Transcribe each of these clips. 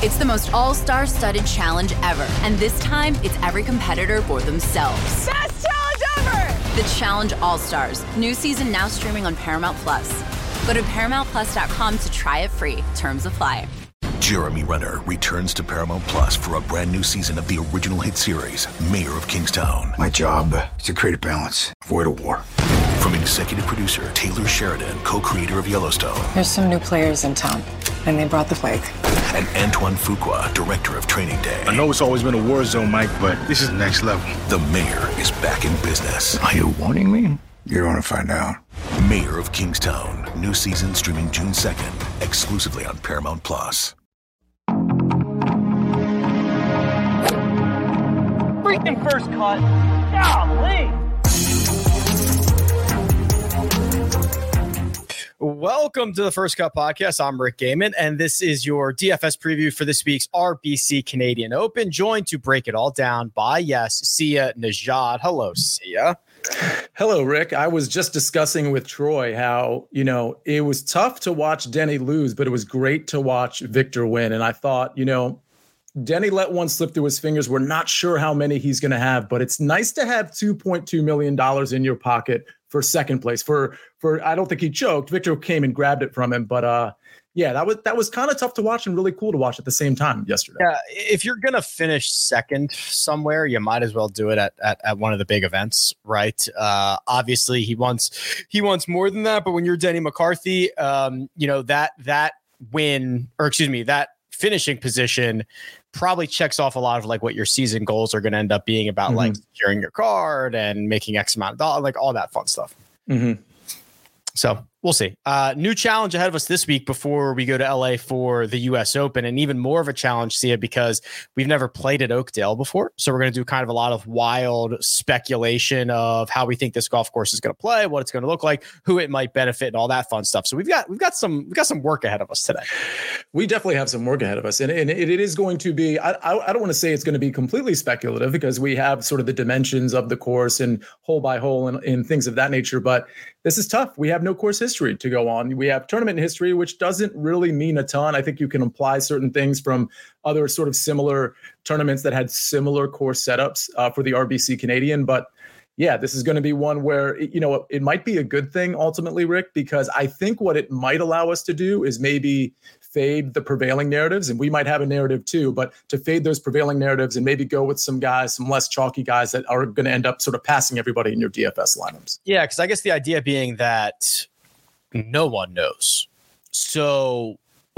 It's the most all-star studded challenge ever. And this time, it's every competitor for themselves. Best challenge ever! The Challenge All-Stars. New season now streaming on Paramount+. Go to ParamountPlus.com to try it free. Terms apply. Jeremy Renner returns to Paramount Plus for a brand new season of the original hit series, Mayor of Kingstown. My job is to create a balance, avoid a war. From executive producer Taylor Sheridan, co-creator of Yellowstone. There's some new players in town, and they brought the plague. And Antoine Fuqua, director of Training Day. I know it's always been a war zone, Mike, but this is next level. The Mayor is back in business. Are you warning me? You're going to find out. Mayor of Kingstown. New season streaming June 2nd, exclusively on Paramount Plus. Freaking first cut. Golly. Welcome to the First Cut Podcast. I'm Rick Gaiman, and this is your DFS preview for this week's RBC Canadian Open. Joined to break it all down by, Sia Nejad. Hello, Sia. Hello, Rick. I was just discussing with Troy how, it was tough to watch Denny lose, but it was great to watch Victor win. And I thought, Denny let one slip through his fingers. We're not sure how many he's going to have, but it's nice to have $2.2 million in your pocket for second place. For I don't think he choked. Victor came and grabbed it from him, but that was kind of tough to watch and really cool to watch at the same time yesterday. Yeah, if you're gonna finish second somewhere, you might as well do it at one of the big events, right? Obviously, he wants more than that, but when you're Denny McCarthy, that win, or excuse me, that finishing position probably checks off a lot of like what your season goals are going to end up being about, like securing your card and making X amount of dollars, like all that fun stuff. Mm-hmm. So we'll see. New challenge ahead of us this week before we go to LA for the US Open, and even more of a challenge, Sia, because we've never played at Oakdale before. So we're going to do kind of a lot of wild speculation of how we think this golf course is going to play, what it's going to look like, who it might benefit, and all that fun stuff. So we've got some work ahead of us today. We definitely have some work ahead of us, and it is going to be. I don't want to say it's going to be completely speculative because we have sort of the dimensions of the course and hole by hole and things of that nature, but this is tough. We have no course history to go on. We have tournament history, which doesn't really mean a ton. I think you can apply certain things from other sort of similar tournaments that had similar course setups for the RBC Canadian. But yeah, this is going to be one where, it might be a good thing ultimately, Rick, because I think what it might allow us to do is maybe fade the prevailing narratives, and we might have a narrative too, but to fade those prevailing narratives and maybe go with some guys, some less chalky guys that are going to end up sort of passing everybody in your DFS lineups. Yeah, because I guess the idea being that no one knows. So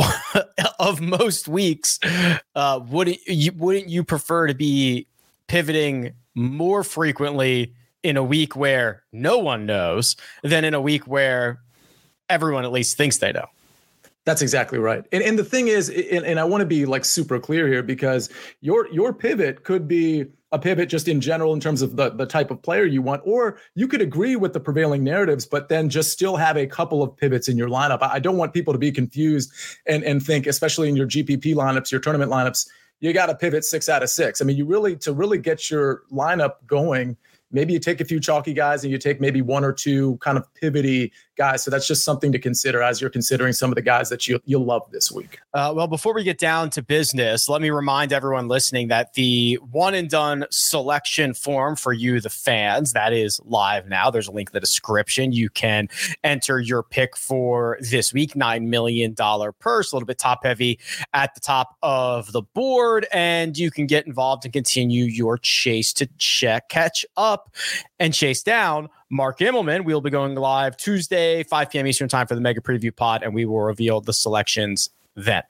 of most weeks, wouldn't you prefer to be pivoting more frequently in a week where no one knows than in a week where everyone at least thinks they know? That's exactly right. And the thing is, and I want to be like super clear here, because your pivot could be a pivot just in general in terms of the type of player you want, or you could agree with the prevailing narratives, but then just still have a couple of pivots in your lineup. I don't want people to be confused and think, especially in your GPP lineups, your tournament lineups, you got to pivot 6 out of 6. I mean, to really get your lineup going, maybe you take a few chalky guys and you take maybe one or two kind of pivoty guys. So that's just something to consider as you're considering some of the guys that you'll love this week. Well, before we get down to business, let me remind everyone listening that the one and done selection form for you, the fans, that is live now. There's a link in the description. You can enter your pick for this week, $9 million purse, a little bit top heavy at the top of the board. And you can get involved and continue your chase to catch up and chase down Mark Immelman. We'll be going live Tuesday, 5 p.m. Eastern time for the Mega Preview Pod, and we will reveal the selections then.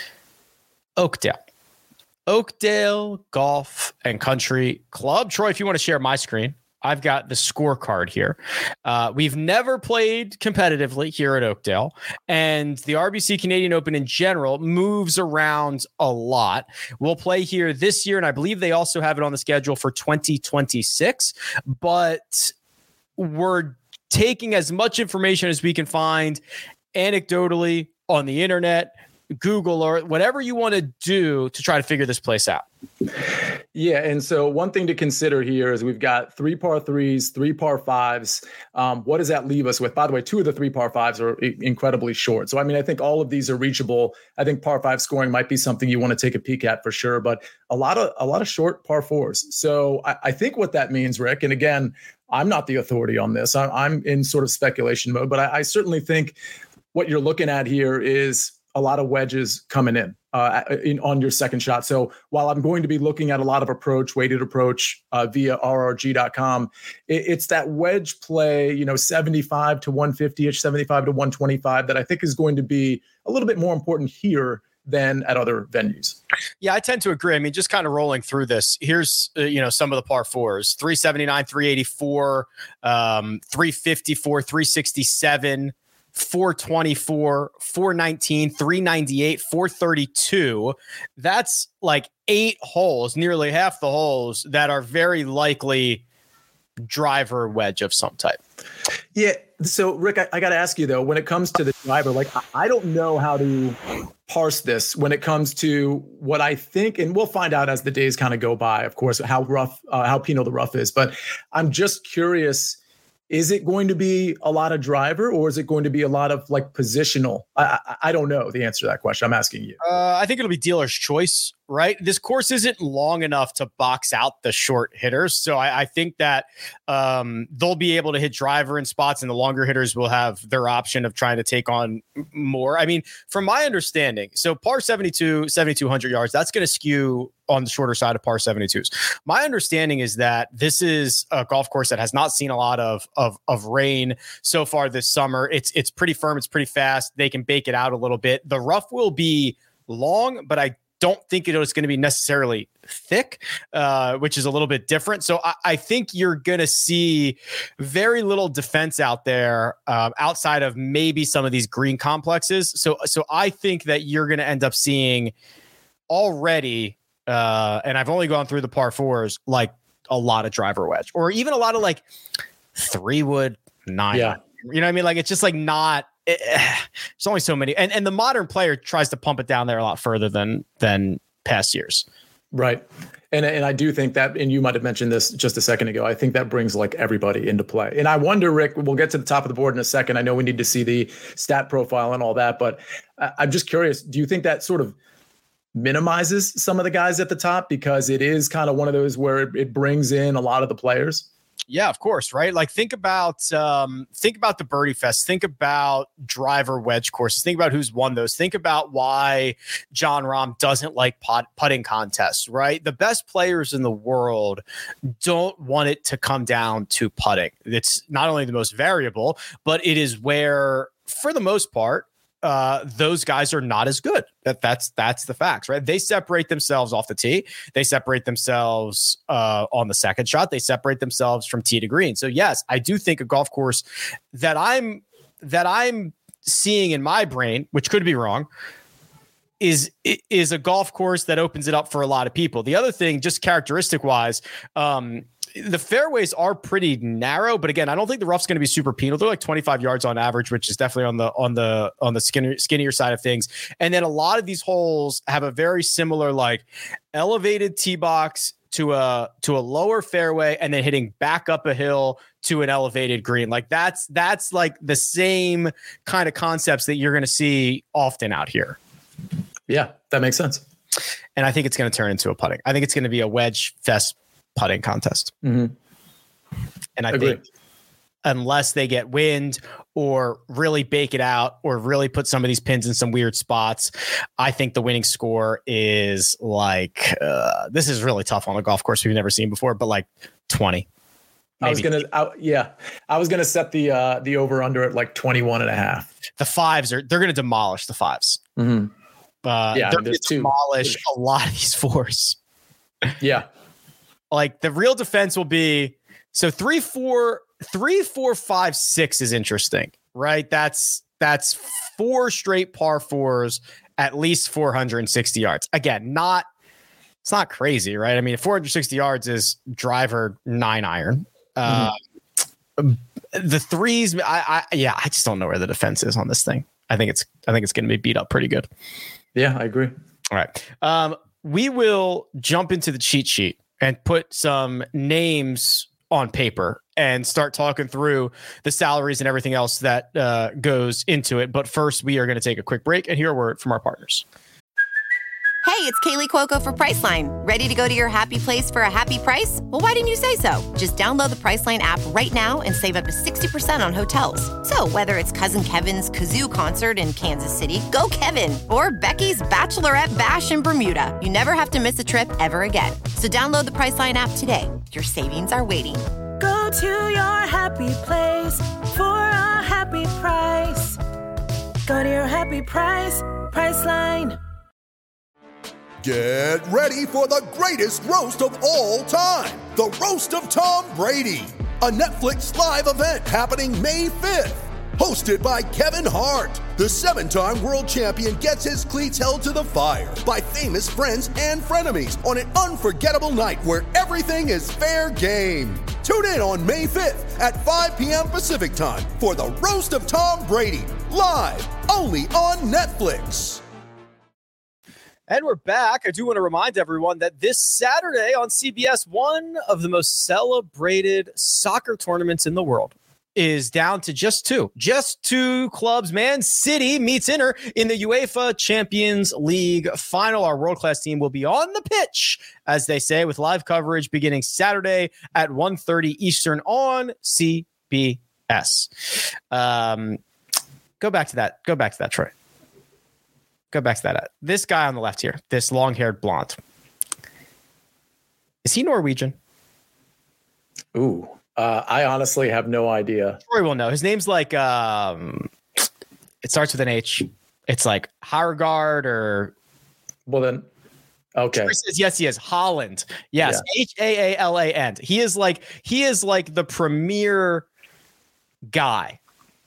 Oakdale Golf and Country Club. Troy, if you want to share my screen, I've got the scorecard here. We've never played competitively here at Oakdale, and the RBC Canadian Open in general moves around a lot. We'll play here this year, and I believe they also have it on the schedule for 2026, but we're taking as much information as we can find anecdotally on the internet, Google, or whatever you want to do to try to figure this place out. Yeah. And so one thing to consider here is we've got 3 par 3s, 3 par 5s. What does that leave us with? By the way, 2 of the 3 par 5s are incredibly short. So, I mean, I think all of these are reachable. I think par 5 scoring might be something you want to take a peek at for sure, but a lot of short par 4s. So I think what that means, Rick, and again, I'm not the authority on this. I'm in sort of speculation mode, but I certainly think what you're looking at here is a lot of wedges coming in on your second shot. So while I'm going to be looking at a lot of weighted approach via rrg.com, it's that wedge play, 75 to 150-ish, 75 to 125 that I think is going to be a little bit more important here than at other venues. Yeah, I tend to agree. I mean, just kind of rolling through this. Here's, some of the par 4s, 379, 384, 354, 367, 424, 419, 398, 432. That's like 8 holes, nearly half the holes that are very likely driver wedge of some type. Yeah. So Rick, I got to ask you though, when it comes to the driver, like I don't know how to parse this when it comes to what I think, and we'll find out as the days kind of go by, of course, how penal the rough is, but I'm just curious. Is it going to be a lot of driver or is it going to be a lot of like positional? I don't know the answer to that question. I'm asking you. I think it'll be dealer's choice, right? This course isn't long enough to box out the short hitters. So I think that they'll be able to hit driver in spots and the longer hitters will have their option of trying to take on more. I mean, from my understanding, so par 72, 7,200 yards, that's going to skew on the shorter side of par 72s. My understanding is that this is a golf course that has not seen a lot of rain so far this summer. It's pretty firm. It's pretty fast. They can bake it out a little bit. The rough will be long, but I don't think it's going to be necessarily thick, which is a little bit different. So I think you're going to see very little defense out there outside of maybe some of these green complexes. So I think that you're going to end up seeing already, and I've only gone through the par 4s, like a lot of driver wedge or even a lot of like 3-wood 9. Yeah. You know what I mean? Like, it's just like not, there's only so many. And the modern player tries to pump it down there a lot further than past years. Right. And I do think that, and you might have mentioned this just a second ago, I think that brings like everybody into play. And I wonder, Rick, we'll get to the top of the board in a second. I know we need to see the stat profile and all that, but I'm just curious, do you think that sort of minimizes some of the guys at the top because it is kind of one of those where it brings in a lot of the players? Yeah, of course. Right. Like think about the Birdie Fest, think about driver wedge courses, think about who's won those, think about why Jon Rahm doesn't like putting contests, right? The best players in the world don't want it to come down to putting. It's not only the most variable, but it is where, for the most part, those guys are not as good. That's the facts, right? They separate themselves off the tee. They separate themselves on the second shot. They separate themselves from tee to green. So yes, I do think a golf course that I'm seeing in my brain, which could be wrong, is a golf course that opens it up for a lot of people. The other thing, just characteristic wise, the fairways are pretty narrow, but again, I don't think the rough's going to be super penal. They're like 25 yards on average, which is definitely on the skinnier side of things. And then a lot of these holes have a very similar like elevated tee box to a lower fairway and then hitting back up a hill to an elevated green. Like that's like the same kind of concepts that you're going to see often out here. Yeah, that makes sense. And I think it's going to turn into a putting. I think it's going to be a wedge fest putting contest. Mm-hmm. And I think unless they get wind or really bake it out or really put some of these pins in some weird spots, I think the winning score is like, this is really tough on a golf course we've never seen before, but like 20. Maybe. I was going to set the over under at like 21.5. The 5s they're going to demolish the 5s. Mm-hmm. They're going to demolish a lot of these 4s. Yeah. Like the real defense will be, so 3, 4, 5, 6 is interesting, right? That's 4 straight par 4s, at least 460 yards. Again, it's not crazy, right? I mean, 460 yards is driver 9-iron. The 3s, I just don't know where the defense is on this thing. I think it's going to be beat up pretty good. Yeah, I agree. All right. we will jump into the cheat sheet and put some names on paper and start talking through the salaries and everything else that goes into it. But first, we are going to take a quick break and hear a word from our partners. Hey, it's Kaylee Cuoco for Priceline. Ready to go to your happy place for a happy price? Well, why didn't you say so? Just download the Priceline app right now and save up to 60% on hotels. So whether it's Cousin Kevin's Kazoo Concert in Kansas City, go Kevin, or Becky's Bachelorette Bash in Bermuda, you never have to miss a trip ever again. So download the Priceline app today. Your savings are waiting. Go to your happy place for a happy price. Go to your happy price, Priceline. Get ready for the greatest roast of all time, the Roast of Tom Brady, a Netflix live event happening May 5th. Hosted by Kevin Hart, the 7-time world champion gets his cleats held to the fire by famous friends and frenemies on an unforgettable night where everything is fair game. Tune in on May 5th at 5 p.m. Pacific time for the Roast of Tom Brady, live only on Netflix. And we're back. I do want to remind everyone that this Saturday on CBS, one of the most celebrated soccer tournaments in the world is down to just two clubs. Man City meets Inter in the UEFA Champions League final. Our world-class team will be on the pitch, as they say, with live coverage beginning Saturday at 1:30 Eastern on CBS. Go back to that, Troy. Go back to that. This guy on the left here, this long-haired blonde. Is he Norwegian? Ooh, I honestly have no idea. Troy will know. His name's like, it starts with an H. It's like Hargard or. Well, then, okay. Troy says, yes, he is. Holland. Yes, yeah. Haaland. He is like the premier guy.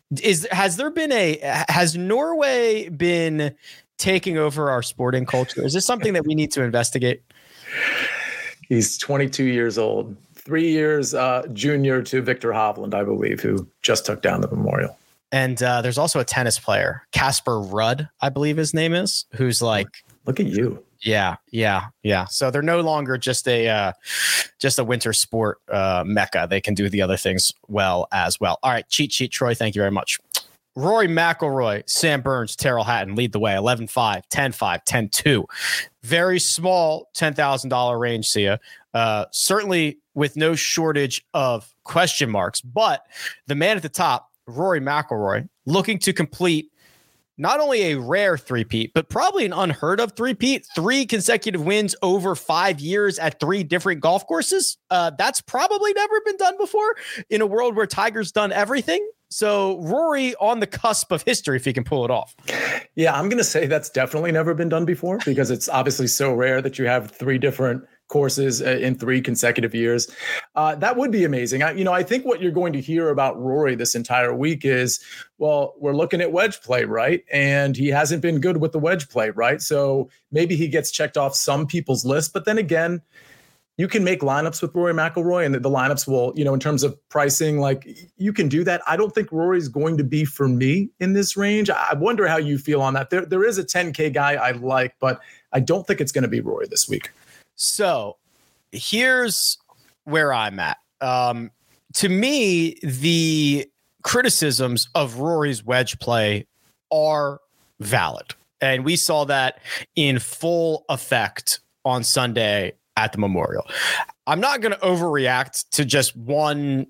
Has Norway been taking over our sporting culture? Is this something that we need to investigate? He's 22 years old, 3 years junior to Victor Hovland, I believe, who just took down the memorial. And there's also a tennis player, Casper Ruud, I believe his name is, who's like, look at you. Yeah. So they're no longer just a winter sport mecca. They can do the other things well as well. All right, cheat sheet, Troy. Thank you very much. Rory McIlroy, Sam Burns, Terrell Hatton lead the way. 11-5, 10-5, 10-2. Very small $10,000 range, Sia. Certainly with no shortage of question marks. But the man at the top, Rory McIlroy, looking to complete not only a rare three-peat, but probably an unheard of three-peat, 3 consecutive wins over 5 years at 3 different golf courses. That's probably never been done before in a world where Tiger's done everything. So Rory on the cusp of history, if he can pull it off. Yeah, I'm going to say that's definitely never been done before because it's obviously so rare that you have 3 different courses in 3 consecutive years. That would be amazing. I think what you're going to hear about Rory this entire week is, well, we're looking at wedge play, right? And he hasn't been good with the wedge play, right? So maybe he gets checked off some people's list, but then again, you can make lineups with Rory McIlroy and the lineups will, in terms of pricing, like you can do that. I don't think Rory's going to be for me in this range. I wonder how you feel on that. There is a 10K guy I like, but I don't think it's going to be Rory this week. So here's where I'm at. To me, the criticisms of Rory's wedge play are valid. And we saw that in full effect on Sunday at the Memorial. I'm not going to overreact to just one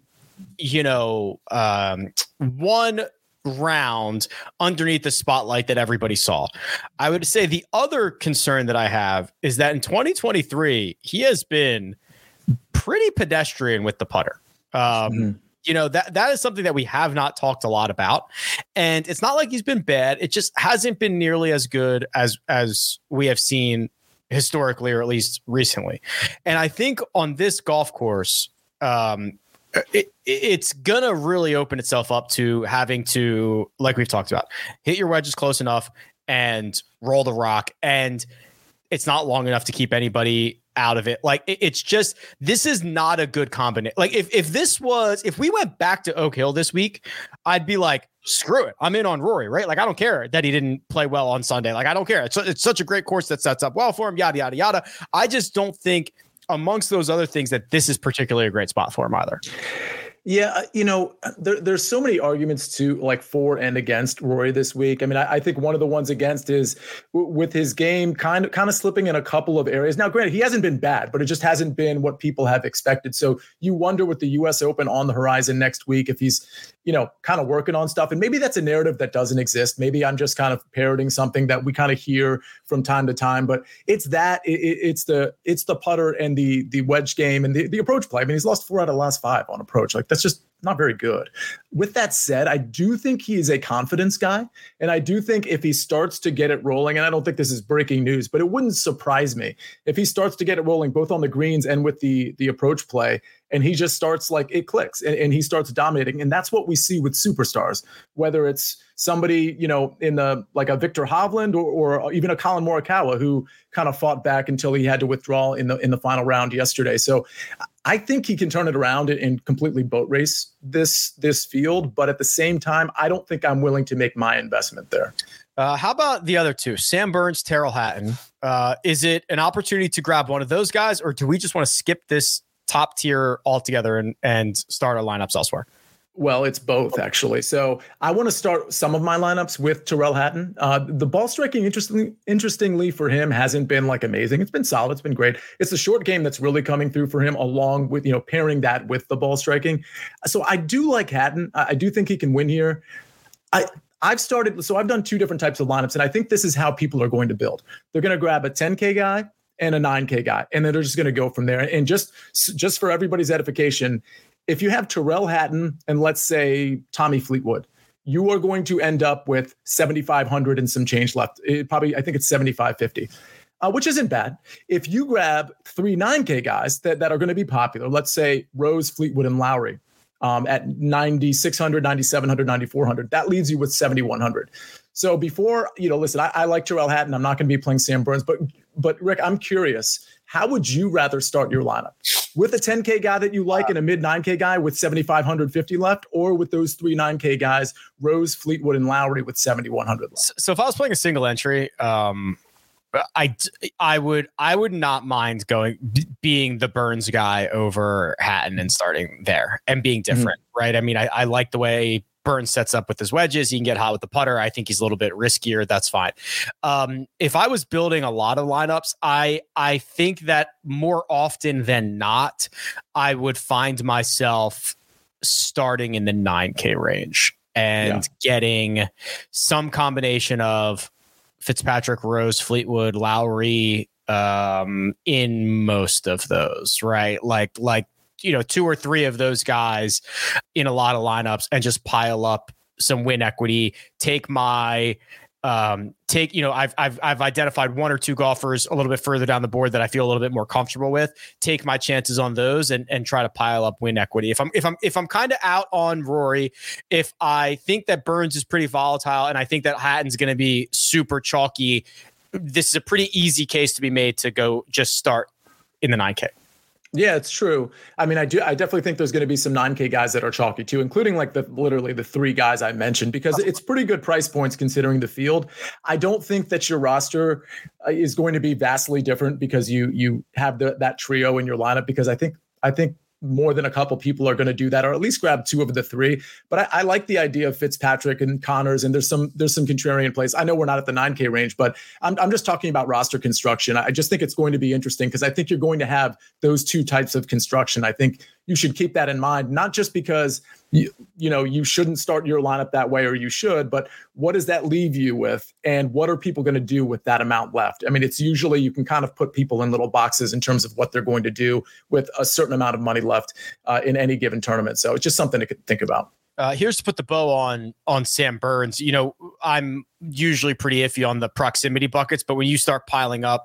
round underneath the spotlight that everybody saw. I would say the other concern that I have is that in 2023, he has been pretty pedestrian with the putter. That is something that we have not talked a lot about. And it's not like he's been bad. It just hasn't been nearly as good as we have seen historically, or at least recently. And I think on this golf course, it's going to really open itself up to having to, like we've talked about, hit your wedges close enough and roll the rock. And it's not long enough to keep anybody out of it. Like it's just, this is not a good combination. Like if we went back to Oak Hill this week, I'd be like, screw it. I'm in on Rory, right? Like, I don't care that he didn't play well on Sunday. Like, I don't care. It's such a great course that sets up well for him, yada, yada, yada. I just don't think amongst those other things that this is particularly a great spot for him either. Yeah, there's so many arguments to like for and against Rory this week. I mean, I think one of the ones against is with his game kind of slipping in a couple of areas. Now, granted, he hasn't been bad, but it just hasn't been what people have expected. So you wonder with the U.S. Open on the horizon next week if he's, kind of working on stuff. And maybe that's a narrative that doesn't exist. Maybe I'm just kind of parroting something that we kind of hear from time to time. But it's it's the putter and the wedge game and the approach play. I mean, he's lost 4 out of the last 5 on approach. Like, that's just not very good. With that said, I do think he is a confidence guy. And I do think if he starts to get it rolling, and I don't think this is breaking news, but it wouldn't surprise me if he starts to get it rolling both on the greens and with the approach play, and he just starts like it clicks and he starts dominating. And that's what we see with superstars, whether it's somebody, in the like a Victor Hovland or even a Colin Morikawa who kind of fought back until he had to withdraw in the final round yesterday. So I think he can turn it around and completely boat race this field. But at the same time, I don't think I'm willing to make my investment there. How about the other two, Sam Burns, Tyrrell Hatton? Is it an opportunity to grab one of those guys, or do we just want to skip this top tier altogether and start our lineups elsewhere? Well, it's both, actually. So I want to start some of my lineups with Tyrrell Hatton. The ball striking, interestingly for him, hasn't been like amazing. It's been solid. It's been great. It's the short game that's really coming through for him, along with, pairing that with the ball striking. So I do like Hatton. I do think he can win here. I've done 2 different types of lineups, and I think this is how people are going to build. They're going to grab a 10K guy and a 9K guy, and then they're just going to go from there. And just for everybody's edification, if you have Tyrrell Hatton and let's say Tommy Fleetwood, you are going to end up with 7,500 and some change left. I think it's 7,550, which isn't bad. If you grab 3 9K guys that are going to be popular, let's say Rose, Fleetwood, and Lowry at 9,600, 9,700, 9,400, that leaves you with 7,100. So before, listen, I like Tyrrell Hatton. I'm not going to be playing Sam Burns, but Rick, I'm curious, how would you rather start your lineup? With a 10K guy that you like and a mid 9K guy with 7,550 left, or with those 3 9K guys, Rose, Fleetwood, and Lowry with 7,100 left? So if I was playing a single entry, I would not mind being the Burns guy over Hatton and starting there and being different, right? I mean, I like the way Burns sets up with his wedges. He can get hot with the putter. I think he's a little bit riskier. That's fine. If I was building a lot of lineups, I think that more often than not, I would find myself starting in the 9K range and getting some combination of Fitzpatrick, Rose, Fleetwood, Lowry in most of those, right? Like 2 or 3 of those guys in a lot of lineups and just pile up some win equity. Take my I've identified 1 or 2 golfers a little bit further down the board that I feel a little bit more comfortable with. Take my chances on those and try to pile up win equity. If I'm kind of out on Rory, if I think that Burns is pretty volatile and I think that Hatton's going to be super chalky, this is a pretty easy case to be made to go just start in the 9K. Yeah, it's true. I mean, I definitely think there's going to be some 9K guys that are chalky too, including like literally the 3 guys I mentioned, because it's pretty good price points considering the field. I don't think that your roster is going to be vastly different because you have that trio in your lineup, because I think more than a couple people are going to do that, or at least grab 2 of the 3. But I like the idea of Fitzpatrick and Connors, and there's some contrarian plays. I know we're not at the 9K range, but I'm just talking about roster construction. I just think it's going to be interesting because I think you're going to have those 2 types of construction. I think you should keep that in mind, not just because you shouldn't start your lineup that way, or you should, but what does that leave you with, and what are people going to do with that amount left? I mean, it's usually you can kind of put people in little boxes in terms of what they're going to do with a certain amount of money left in any given tournament. So it's just something to think about. Here's to put the bow on Sam Burns. I'm usually pretty iffy on the proximity buckets, but when you start piling up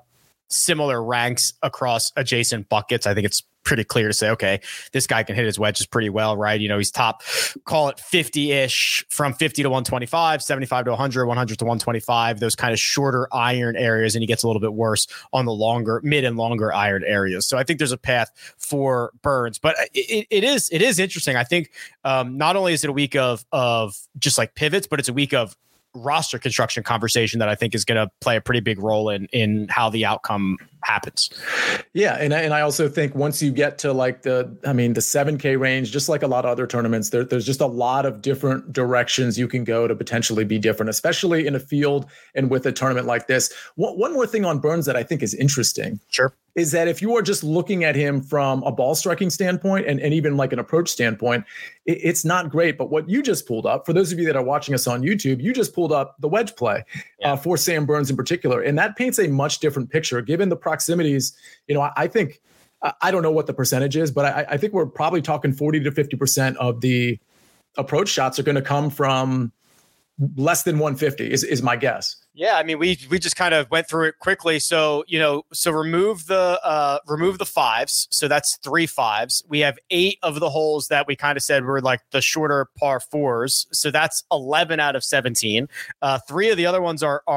similar ranks across adjacent buckets. I think it's pretty clear to say, okay, this guy can hit his wedges pretty well, right? He's top, call it 50-ish, from 50 to 125, 75 to 100, 100 to 125, those kind of shorter iron areas, and he gets a little bit worse on the mid and longer iron areas. So I think there's a path for Burns, but it is interesting. I think not only is it a week of just like pivots, but it's a week of roster construction conversation that I think is going to play a pretty big role in how the outcome happens. Yeah. And I also think once you get to like the 7K range, just like a lot of other tournaments, there's just a lot of different directions you can go to potentially be different, especially in a field and with a tournament like this. One more thing on Burns that I think is interesting. Sure. Is that if you are just looking at him from a ball striking standpoint and even like an approach standpoint, it's not great. But what you just pulled up, for those of you that are watching us on YouTube, you just pulled up the wedge play for Sam Burns in particular. And that paints a much different picture given the proximities. I think, I don't know what the percentage is, but I think we're probably talking 40 to 50% of the approach shots are going to come from less than 150 is my guess. Yeah, I mean, we just kind of went through it quickly. So, so remove the fives. So that's 3 5s. We have 8 of the holes that we kind of said were like the shorter par 4s. So that's 11 out of 17. 3 of the other ones are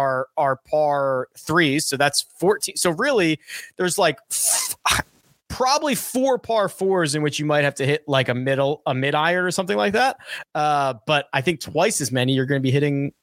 par 3s. So that's 14. So really, there's like probably 4 par 4s in which you might have to hit like a mid iron or something like that. But I think twice as many you're going to be hitting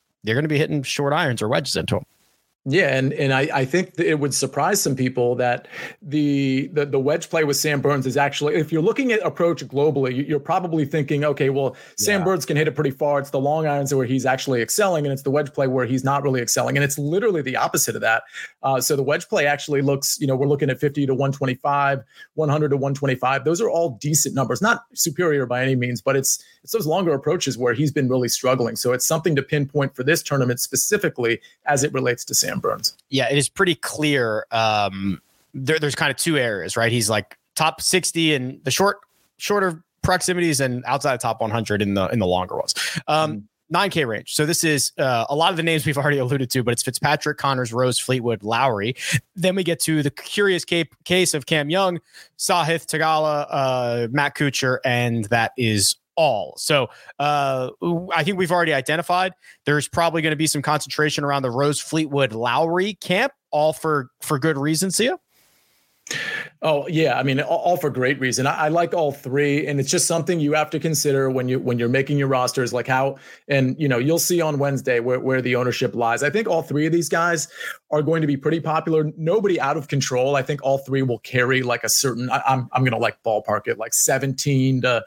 short irons or wedges into them. Yeah, and I think it would surprise some people that the wedge play with Sam Burns is actually, if you're looking at approach globally, you're probably thinking, okay, well, Sam Burns can hit it pretty far. It's the long irons where he's actually excelling, and it's the wedge play where he's not really excelling. And it's literally the opposite of that. So the wedge play actually looks, we're looking at 50 to 125, 100 to 125. Those are all decent numbers, not superior by any means, but it's those longer approaches where he's been really struggling. So it's something to pinpoint for this tournament specifically as it relates to Sam Burns. Yeah, it is pretty clear. There's kind of 2 areas, right? He's like top 60 in the shorter proximities and outside of top 100 in the longer ones. 9K range. So this is a lot of the names we've already alluded to, but it's Fitzpatrick, Connors, Rose, Fleetwood, Lowry. Then we get to the curious case of Cam Young, Sahith, Tagala, Matt Kuchar, and that is all. So I think we've already identified there's probably going to be some concentration around the Rose, Fleetwood, Lowry camp, all for good reasons, Sia. Oh yeah, I mean, all for great reason. I like all 3, and it's just something you have to consider when you're making your rosters, like how, and you'll see on Wednesday where the ownership lies. I think all 3 of these guys are going to be pretty popular. Nobody out of control. I think all 3 will carry like a certain. I'm going to like ballpark it like 17 to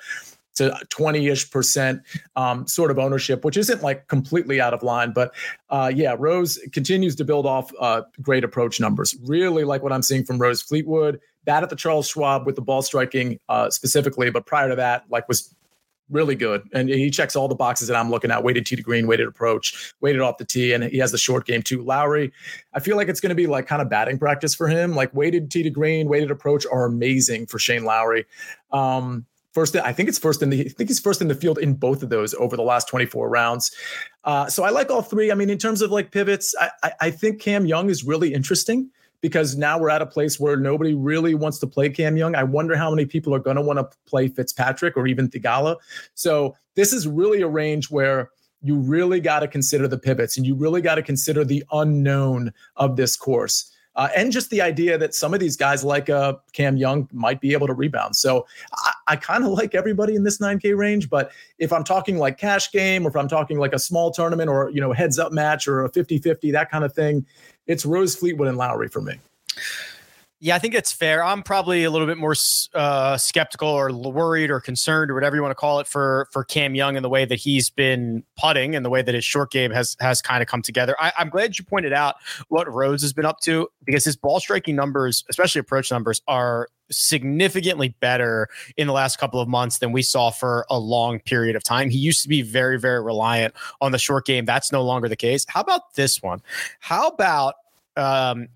20% sort of ownership, which isn't like completely out of line. But Rose continues to build off great approach numbers. Really like what I'm seeing from Rose. Fleetwood, bad at the Charles Schwab with the ball striking specifically, but prior to that, like was really good. And he checks all the boxes that I'm looking at: weighted tee to green, weighted approach, weighted off the tee, and he has the short game too. Lowry, I feel like it's going to be like kind of batting practice for him. Like weighted tee to green, weighted approach are amazing for Shane Lowry. I think he's first in the field in both of those over the last 24 rounds. So I like all 3. I mean, in terms of like pivots, I think Cam Young is really interesting because now we're at a place where nobody really wants to play Cam Young. I wonder how many people are going to want to play Fitzpatrick or even Theegala. So this is really a range where you really got to consider the pivots and you really got to consider the unknown of this course. And just the idea that some of these guys like Cam Young might be able to rebound. So I kind of like everybody in this 9K range. But if I'm talking like cash game, or if I'm talking like a small tournament or, heads up match or a 50-50, that kind of thing, it's Rose, Fleetwood, and Lowry for me. Yeah, I think it's fair. I'm probably a little bit more skeptical or worried or concerned or whatever you want to call it for Cam Young and the way that he's been putting and the way that his short game has kind of come together. I'm glad you pointed out what Rose has been up to, because his ball striking numbers, especially approach numbers, are significantly better in the last couple of months than we saw for a long period of time. He used to be very, very reliant on the short game. That's no longer the case. How about this one? How about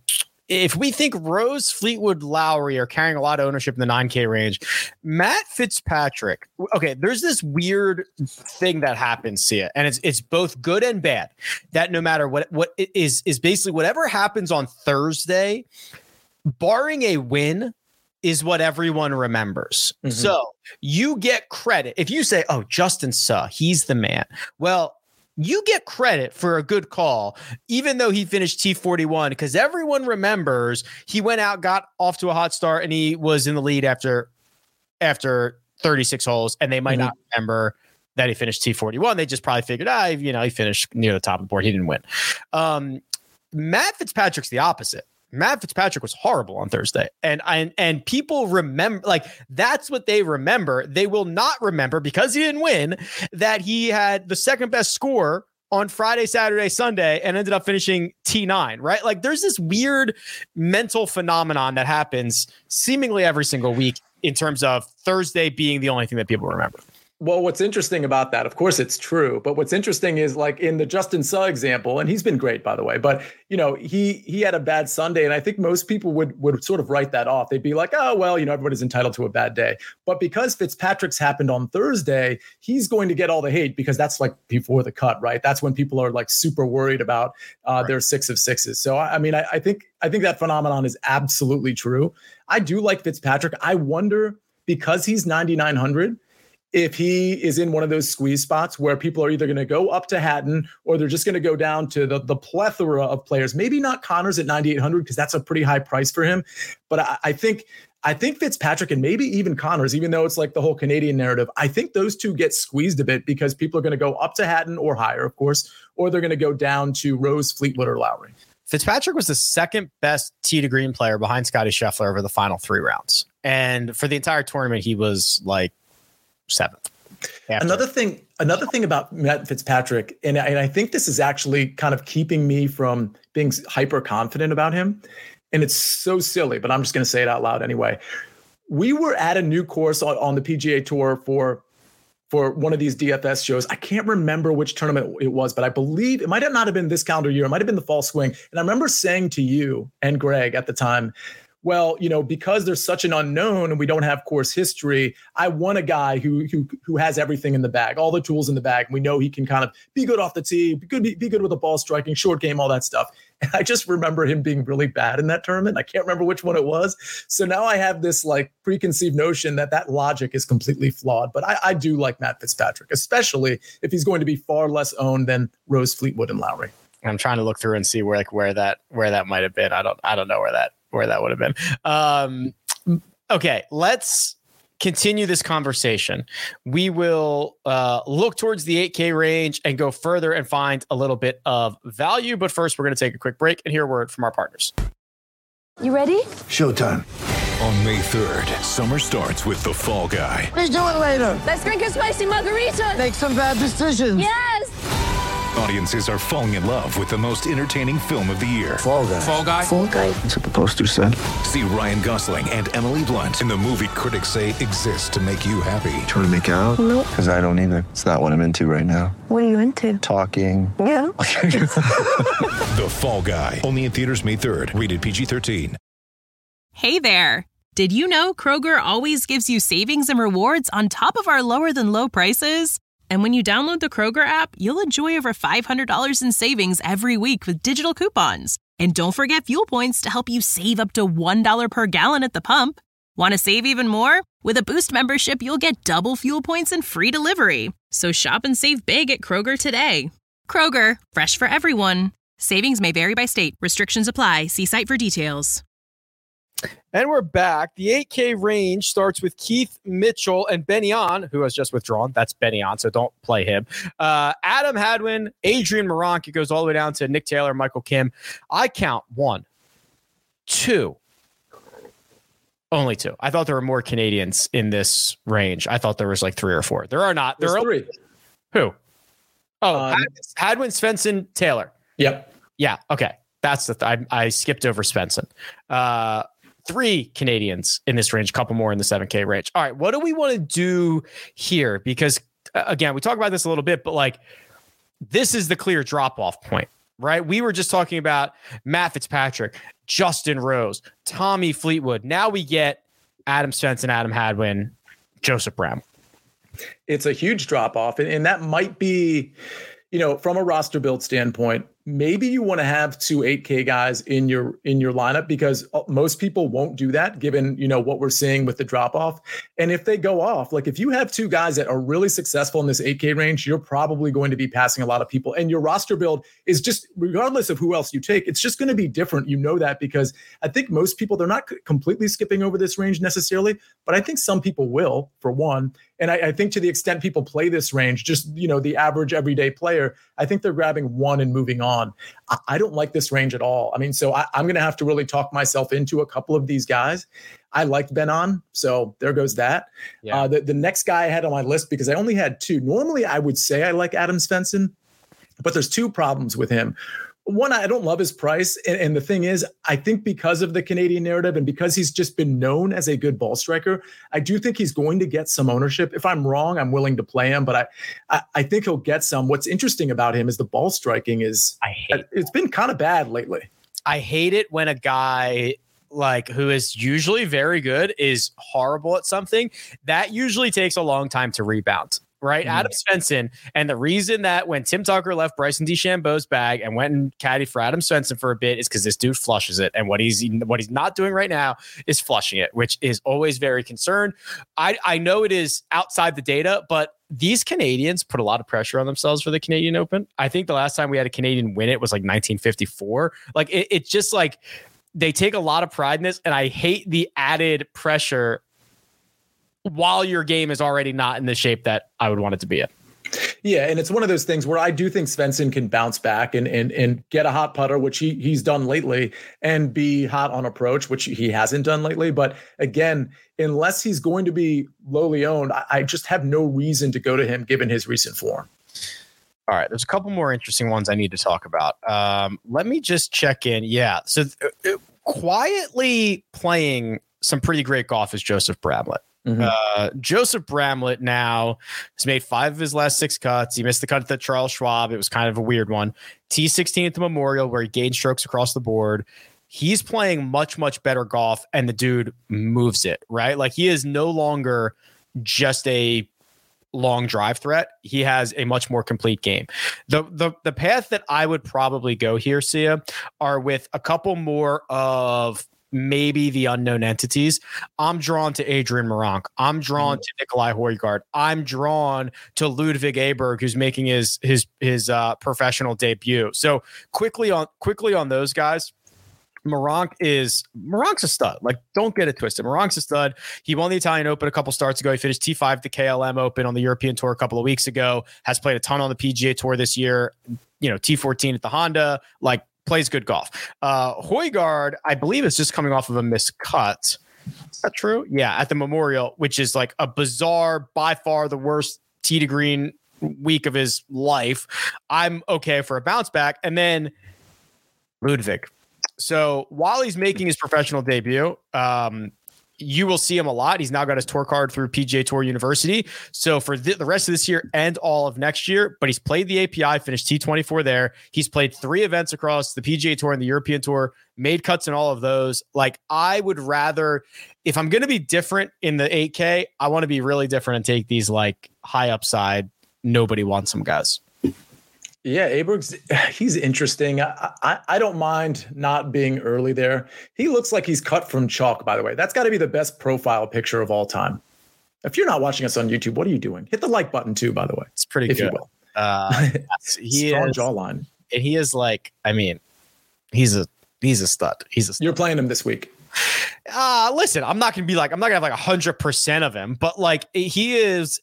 if we think Rose, Fleetwood, Lowry are carrying a lot of ownership in the 9K range, Matt Fitzpatrick. Okay, there's this weird thing that happens, Sia, and it's both good and bad. That no matter what it is basically whatever happens on Thursday, barring a win, is what everyone remembers. Mm-hmm. So you get credit if you say, "Oh, Justin Suh, he's the man." Well, you get credit for a good call, even though he finished T41, because everyone remembers he went out, got off to a hot start, and he was in the lead after 36 holes, and they might not remember that he finished T41. They just probably figured, he finished near the top of the board. He didn't win. Matt Fitzpatrick's the opposite. Matt Fitzpatrick was horrible on Thursday. And people remember, like, that's what they remember. They will not remember, because he didn't win, that he had the second best score on Friday, Saturday, Sunday, and ended up finishing T9, right? Like, there's this weird mental phenomenon that happens seemingly every single week in terms of Thursday being the only thing that people remember. Well, what's interesting about that, of course, it's true. But what's interesting is, like, in the Justin Suh example, and he's been great, by the way, but, he had a bad Sunday. And I think most people would sort of write that off. They'd be like, oh, well, everybody's entitled to a bad day. But because Fitzpatrick's happened on Thursday, he's going to get all the hate, because that's like before the cut, right? That's when people are like super worried about their 6 of 6s. So, I mean, I think that phenomenon is absolutely true. I do like Fitzpatrick. I wonder, because he's 9,900, if he is in one of those squeeze spots where people are either going to go up to Hatton, or they're just going to go down to the plethora of players. Maybe not Connors at 9,800, because that's a pretty high price for him. But I think Fitzpatrick, and maybe even Connors, even though it's like the whole Canadian narrative, I think those two get squeezed a bit, because people are going to go up to Hatton or higher, of course, or they're going to go down to Rose, Fleetwood, or Lowry. Fitzpatrick was the second best tee to green player behind Scottie Scheffler over the final 3 rounds. And for the entire tournament, he was like 7th. Another thing about Matt Fitzpatrick, and I think this is actually kind of keeping me from being hyper confident about him, and it's so silly, but I'm just going to say it out loud anyway. We were at a new course on the PGA Tour for one of these DFS shows. I can't remember which tournament it was, but I believe it might have not have been this calendar year. It might have been the fall swing. And I remember saying to you and Greg at the time, well, because there's such an unknown and we don't have course history, I want a guy who has everything in the bag, all the tools in the bag. We know he can kind of be good off the tee, be good with the ball striking, short game, all that stuff. And I just remember him being really bad in that tournament. I can't remember which one it was. So now I have this like preconceived notion that logic is completely flawed. But I do like Matt Fitzpatrick, especially if he's going to be far less owned than Rose, Fleetwood, and Lowry. I'm trying to look through and see where that might have been. I don't know where that would have been. Okay, let's continue this conversation. We will look towards the 8K range and go further and find a little bit of value. But first, we're going to take a quick break and hear a word from our partners. You ready? Showtime. On May 3rd, summer starts with The Fall Guy. Let's do it later. Let's drink a spicy margarita. Make some bad decisions. Yes. Audiences are falling in love with the most entertaining film of the year. Fall Guy. Fall Guy. Fall Guy. That's what the poster said. See Ryan Gosling and Emily Blunt in the movie critics say exists to make you happy. Trying to make it out? Nope. Because I don't either. It's not what I'm into right now. What are you into? Talking. Yeah. The Fall Guy. Only in theaters May 3rd. Rated PG-13. Hey there. Did you know Kroger always gives you savings and rewards on top of our lower than low prices? And when you download the Kroger app, you'll enjoy over $500 in savings every week with digital coupons. And don't forget fuel points to help you save up to $1 per gallon at the pump. Want to save even more? With a Boost membership, you'll get double fuel points and free delivery. So shop and save big at Kroger today. Kroger, fresh for everyone. Savings may vary by state. Restrictions apply. See site for details. And we're back. The 8K range starts with Keith Mitchell and Benny On, who has just withdrawn. That's Benny On, so don't play him. Adam Hadwin, Adrian Moronk. It goes all the way down to Nick Taylor, Michael Kim. I count 1, 2. Only 2. I thought there were more Canadians in this range. I thought there was like 3 or 4. There are not. There are 3. Who? Oh, Hadwin, Svensson, Taylor. Yep. Yeah. Okay. That's I skipped over Svensson. 3 Canadians in this range, a couple more in the 7K range. All right, what do we want to do here? Because again, we talk about this a little bit, but like this is the clear drop-off point. right? We were just talking about Matt Fitzpatrick, Justin Rose, Tommy Fleetwood. Now we get Adam Svensson, Adam Hadwin, Joseph Bramlett. It's a huge drop off. And that might be, from a roster build standpoint, maybe you want to have 2 8K guys in your lineup because most people won't do that given, what we're seeing with the drop off. And if they go off, like if you have 2 guys that are really successful in this 8K range, you're probably going to be passing a lot of people. And your roster build is just, regardless of who else you take, it's just going to be different. That because I think most people, they're not completely skipping over this range necessarily, but I think some people will, for one. And I think to the extent people play this range, just, the average everyday player, I think they're grabbing 1 and moving on. I don't like this range at all. I mean, so I'm going to have to really talk myself into a couple of these guys. I liked Ben-An, so there goes that. Yeah. The next guy I had on my list, because I only had 2. Normally, I would say I like Adam Svensson, but there's 2 problems with him. One, I don't love his price. And the thing is, I think because of the Canadian narrative and because he's just been known as a good ball striker, I do think he's going to get some ownership. If I'm wrong, I'm willing to play him, but I think he'll get some. What's interesting about him is the ball striking it's been kind of bad lately. I hate it when a guy who is usually very good is horrible at something. That usually takes a long time to rebound. Right. Adam Svensson. And the reason that when Tim Tucker left Bryson DeChambeau's bag and went and caddied for Adam Svensson for a bit is because this dude flushes it. And what he's not doing right now is flushing it, which is always very concerned. I know it is outside the data, but these Canadians put a lot of pressure on themselves for the Canadian Open. I think the last time we had a Canadian win it was 1954. It's just they take a lot of pride in this. And I hate the added pressure while your game is already not in the shape that I would want it to be in. Yeah, and it's one of those things where I do think Svensson can bounce back and get a hot putter, which he's done lately, and be hot on approach, which he hasn't done lately. But again, unless he's going to be lowly owned, I just have no reason to go to him given his recent form. All right, there's a couple more interesting ones I need to talk about. Let me just check in. Yeah, so quietly playing some pretty great golf is Joseph Bramlett. Joseph Bramlett now has made 5 of his last 6 cuts. He missed the cut at the Charles Schwab. It was kind of a weird one. T16 at the Memorial where he gained strokes across the board. He's playing much, much better golf, and the dude moves it, right? He is no longer just a long drive threat. He has a much more complete game. The path that I would probably go here, Sia, are with a couple more of maybe the unknown entities. I'm drawn to Adrian Meronk. I'm drawn to Nicolai Højgaard. I'm drawn to Ludvig Aberg, who's making his professional debut. So quickly on those guys. Meronk's a stud. Don't get it twisted. Meronk's a stud. He won the Italian Open a couple starts ago. He finished T5 at the KLM Open on the European Tour a couple of weeks ago. Has played a ton on the PGA Tour this year. T14 at the Honda. Plays good golf. Højgaard, I believe, is just coming off of a missed cut. Is that true? Yeah, at the Memorial, which is a bizarre, by far the worst tee to green week of his life. I'm okay for a bounce back. And then Ludvig. So while he's making his professional debut, you will see him a lot. He's now got his tour card through PGA Tour University. So for the rest of this year and all of next year, but he's played the API, finished T24 there. He's played 3 events across the PGA Tour and the European Tour, made cuts in all of those. I would rather, if I'm going to be different in the 8K, I want to be really different and take these high upside, nobody wants them guys. Yeah, Aberg's, he's interesting. I don't mind not being early there. He looks like he's cut from chalk, by the way. That's got to be the best profile picture of all time. If you're not watching us on YouTube, what are you doing? Hit the like button too, by the way. It's pretty good. If you will. Strong jawline. And he is he's a stud. You're playing him this week. Listen, I'm not going to have 100% of him, but he is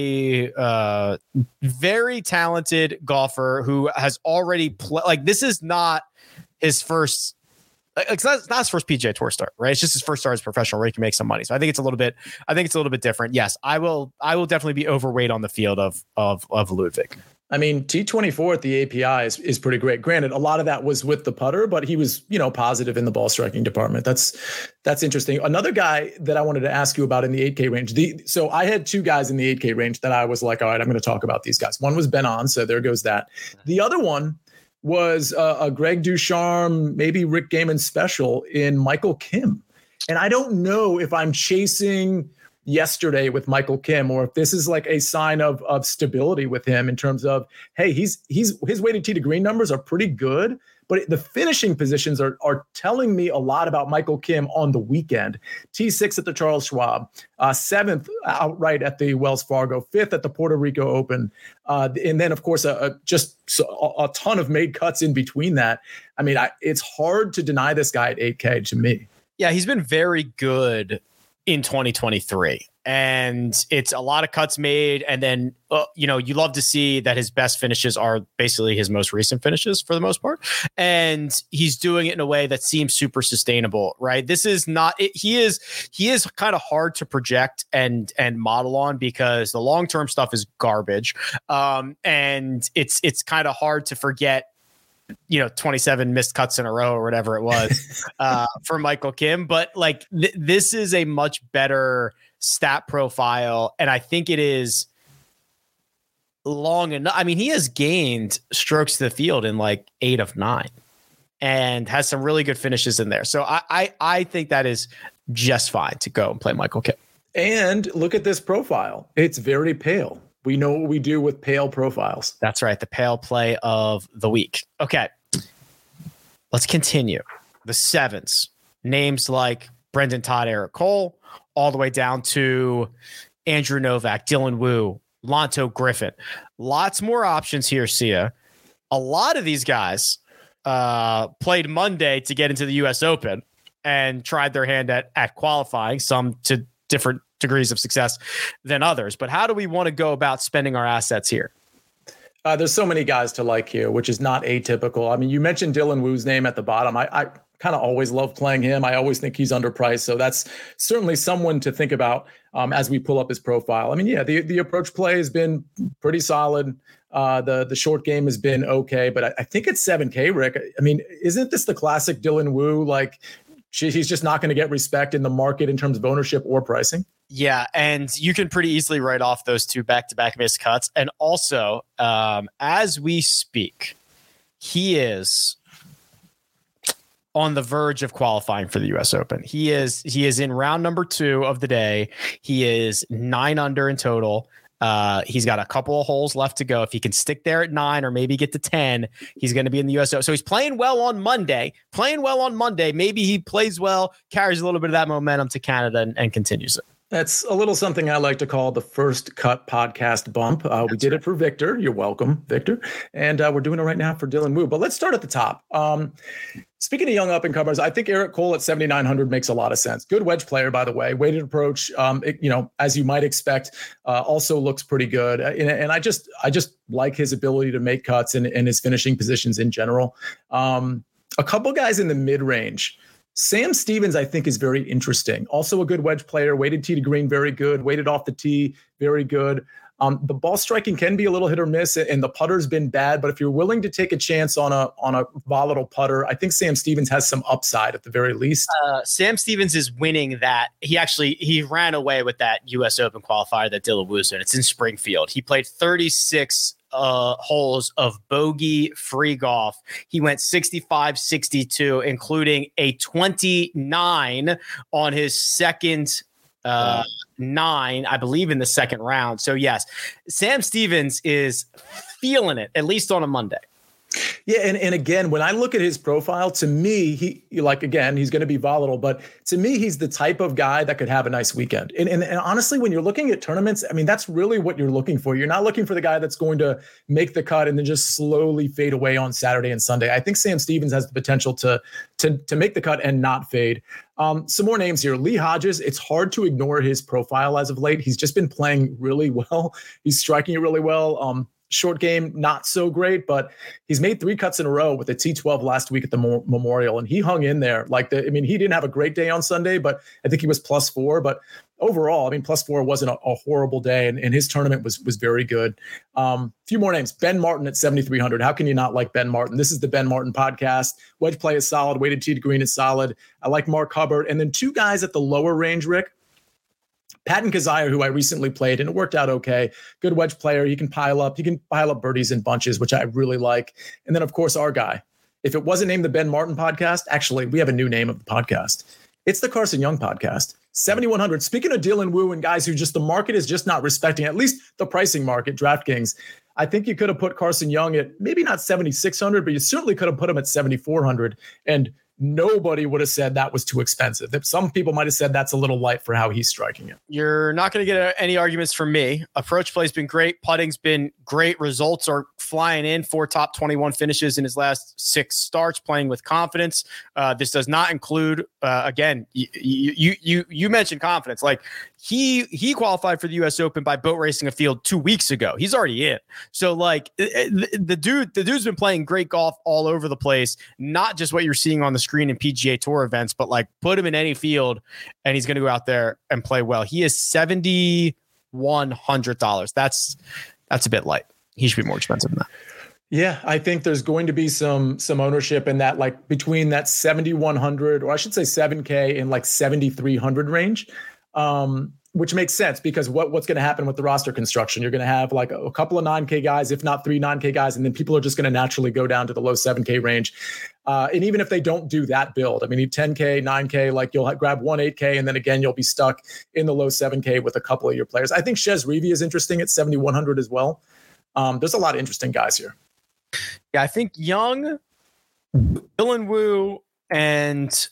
a very talented golfer who has already played. This is not his first. It's not his first PGA Tour start, right? It's just his first start as professional where he can make some money. So I think it's a little bit different. Yes, I will definitely be overweight on the field of Ludvig. I mean, T24 at the API is pretty great. Granted, a lot of that was with the putter, but he was, positive in the ball striking department. That's interesting. Another guy that I wanted to ask you about in the 8K range. So I had 2 guys in the 8K range that I was like, all right, I'm going to talk about these guys. One was Ben-An, so there goes that. The other one was a Greg Ducharme, maybe Rick Gaiman special in Michael Kim. And I don't know if I'm chasing yesterday with Michael Kim or if this is like a sign of stability with him in terms of, hey, his weighted tee to green numbers are pretty good, but the finishing positions are telling me a lot about Michael Kim on the weekend. T6 at the Charles Schwab, 7th outright at the Wells Fargo, 5th at the Puerto Rico Open. And then, of course, just a ton of made cuts in between that. I mean, it's hard to deny this guy at 8K to me. Yeah, he's been very good in 2023. And it's a lot of cuts made. And then, you love to see that his best finishes are basically his most recent finishes for the most part. And he's doing it in a way that seems super sustainable, right? This is not, he is kind of hard to project and model on because the long-term stuff is garbage. And it's kind of hard to forget 27 missed cuts in a row or whatever it was for Michael Kim. But like this is a much better stat profile. And I think it is long enough. I mean, he has gained strokes to the field in like 8 of 9 and has some really good finishes in there. So I think that is just fine to go and play Michael Kim. And look at this profile. It's very pale. We know what we do with pale profiles. That's right. The pale play of the week. Okay. Let's continue. The 7s. Names like Brendan Todd, Eric Cole, all the way down to Andrew Novak, Dylan Wu, Lonto Griffin. Lots more options here, Sia. A lot of these guys played Monday to get into the U.S. Open and tried their hand at qualifying, some to different degrees of success than others. But how do we want to go about spending our assets here? There's so many guys to like here, which is not atypical. I mean, you mentioned Dylan Wu's name at the bottom. I kind of always love playing him. I always think he's underpriced. So that's certainly someone to think about as we pull up his profile. I mean, yeah, the approach play has been pretty solid. The short game has been okay, but I think it's 7K, Rick. I mean, isn't this the classic Dylan Wu? Like, he's just not going to get respect in the market in terms of ownership or pricing. Yeah, and you can pretty easily write off those 2 back-to-back missed cuts. And also, as we speak, he is on the verge of qualifying for the U.S. Open. He is in round number 2 of the day. He is 9 under in total. He's got a couple of holes left to go. If he can stick there at 9 or maybe get to 10, he's going to be in the U.S. Open. So he's playing well on Monday. Maybe he plays well, carries a little bit of that momentum to Canada and continues it. That's a little something I like to call the first cut podcast bump. We did it for Victor. You're welcome, Victor. And we're doing it right now for Dylan Wu. But let's start at the top. Speaking of young up-and-comers, I think Eric Cole at 7,900 makes a lot of sense. Good wedge player, by the way. Weighted approach, as you might expect, also looks pretty good. And I just like his ability to make cuts and his finishing positions in general. A couple guys in the mid-range. Sam Stevens, I think, is very interesting. Also a good wedge player, weighted tee to green, very good. Weighted off the tee, very good. The ball striking can be a little hit or miss, and the putter's been bad. But if you're willing to take a chance on a volatile putter, I think Sam Stevens has some upside at the very least. Sam Stevens is winning that. He ran away with that U.S. Open qualifier that Dylan Wu's in. It's in Springfield. He played 36 holes of bogey free golf. He went 65-62, including a 29 on his second 9, I believe, in the second round. So yes, Sam Stevens is feeling it, at least on a Monday. Yeah, and again, when I look at his profile, to me, he's going to be volatile, but to me, he's the type of guy that could have a nice weekend. And honestly, when you're looking at tournaments, I mean, that's really what you're looking for. You're not looking for the guy that's going to make the cut and then just slowly fade away on Saturday and Sunday. I think Sam Stevens has the potential to make the cut and not fade. Some more names here. Lee Hodges. It's hard to ignore his profile as of late. He's just been playing really well. He's striking it really well. Short game, not so great, but he's made 3 cuts in a row with a T12 last week at the Memorial, and he he didn't have a great day on Sunday, but I think he was +4. But overall, I mean, +4 wasn't a horrible day, and his tournament was very good. Few more names. Ben Martin at 7,300. How can you not like Ben Martin? This is the Ben Martin podcast. Wedge play is solid. Weighted tee to green is solid. I like Mark Hubbard. And then 2 guys at the lower range, Rick. Patton Kizzire, who I recently played, and it worked out okay. Good wedge player. He can pile up birdies in bunches, which I really like. And then, of course, our guy. If it wasn't named the Ben Martin podcast, actually, we have a new name of the podcast. It's the Carson Young podcast. 7,100. Speaking of Dylan Wu and guys who just the market is just not respecting, at least the pricing market, DraftKings, I think you could have put Carson Young at maybe not 7,600, but you certainly could have put him at 7,400. And nobody would have said that was too expensive. Some people might have said that's a little light for how he's striking it. You're not going to get any arguments from me. Approach play's been great. Putting's been great. Results are flying in. 4 top 21 finishes in his last 6 starts, playing with confidence. This does not include, again, you mentioned confidence. Like he qualified for the U.S. Open by boat racing a field 2 weeks ago. He's already in. So like the dude's been playing great golf all over the place. Not just what you're seeing on the screen in PGA Tour events, but like put him in any field and he's going to go out there and play well. He is $7,100. That's a bit light. He should be more expensive than that. Yeah, I think there's going to be some ownership in that, like between that 7,100, or I should say 7K and like 7,300 range, which makes sense because what's going to happen with the roster construction? You're going to have like a couple of 9K guys, if not 3 9K guys, and then people are just going to naturally go down to the low 7K range. And even if they don't do that build, I mean, 10K, 9K, like you'll grab 1 8K, and then again, you'll be stuck in the low 7K with a couple of your players. I think Chez Reavie is interesting at 7,100 as well. There's a lot of interesting guys here. Yeah, I think Young, Dylan Wu, and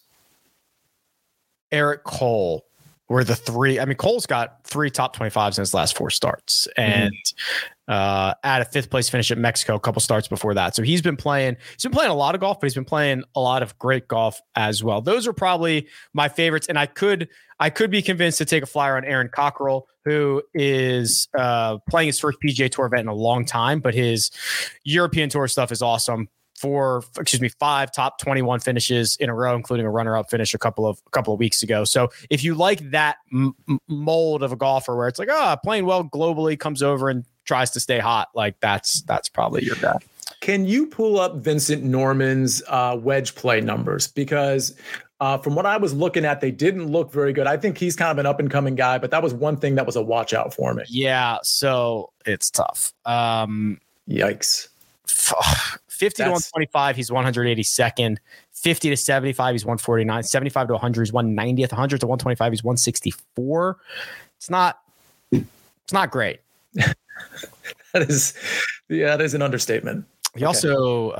Eric Cole were the 3. I mean, Cole's got 3 top 25s in his last 4 starts, and at a 5th place finish at Mexico a couple starts before that. So he's been playing a lot of golf, but he's been playing a lot of great golf as well. Those are probably my favorites, and I could be convinced to take a flyer on Aaron Cockrell, who is playing his first PGA Tour event in a long time, but his European Tour stuff is awesome. 5 top 21 finishes in a row, including a runner-up finish a couple of weeks ago. So if you like that mold of a golfer where it's like, playing well globally, comes over and tries to stay hot, like that's probably your guy. Can you pull up Vincent Norman's wedge play numbers? Because from what I was looking at, they didn't look very good. I think he's kind of an up-and-coming guy, but that was one thing that was a watch-out for me. Yeah, so it's tough. Yikes. 50 to 125, he's 182nd. 50 to 75, he's 149. 75 to 100, he's 190th. 100 to 125, he's 164. It's not great. That is an understatement. He also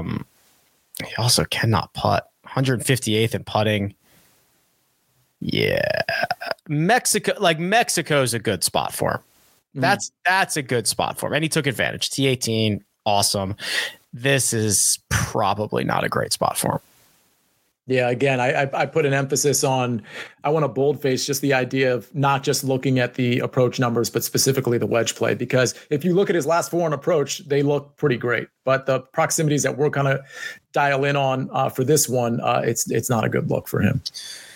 cannot putt. 158th in putting. Yeah, Mexico's a good spot for him. That's a good spot for him, and he took advantage. T18, awesome. This is probably not a great spot for him. Yeah, again, I put an emphasis on, I want to boldface just the idea of not just looking at the approach numbers, but specifically the wedge play. Because if you look at his last 4 on approach, they look pretty great. But the proximities that we're kind of dial in on for this one, it's not a good look for him.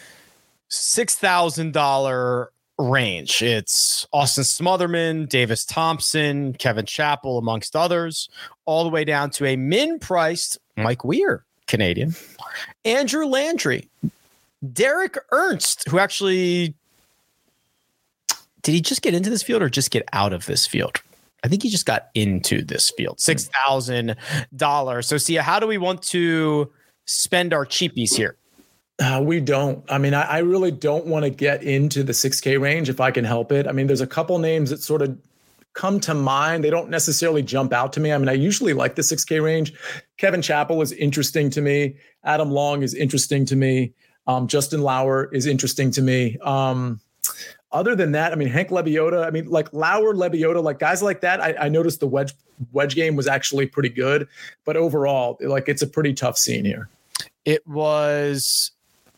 $6,000 range. It's Austin Smotherman, Davis Thompson, Kevin Chappell, amongst others, all the way down to a min-priced Mike Weir, Canadian, Andrew Landry, Derek Ernst, who actually, did he just get into this field or just get out of this field? I think he just got into this field. $6,000. So, Sia, how do we want to spend our cheapies here? We don't. I mean, I really don't want to get into the 6K range if I can help it. I mean, there's a couple names that sort of come to mind. They don't necessarily jump out to me. I mean, I usually like the 6K range. Kevin Chappell is interesting to me. Adam Long is interesting to me. Justin Lauer is interesting to me. Other than that, I mean, Hank Lebioda, I mean, like Lauer, Lebioda, like guys like that, I noticed the wedge game was actually pretty good. But overall, like it's a pretty tough scene here. It was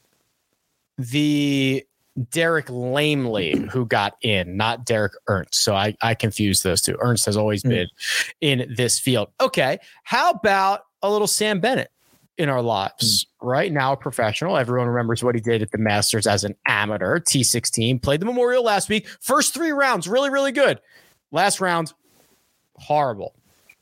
the Derek Lamely who got in, not Derek Ernst. So I confused those two. Ernst has always been in this field. Okay. How about a little Sam Bennett in our lives? Right now, a professional. Everyone remembers what he did at the Masters as an amateur. T16, played the Memorial last week. First 3 rounds, really, really good. Last round, horrible.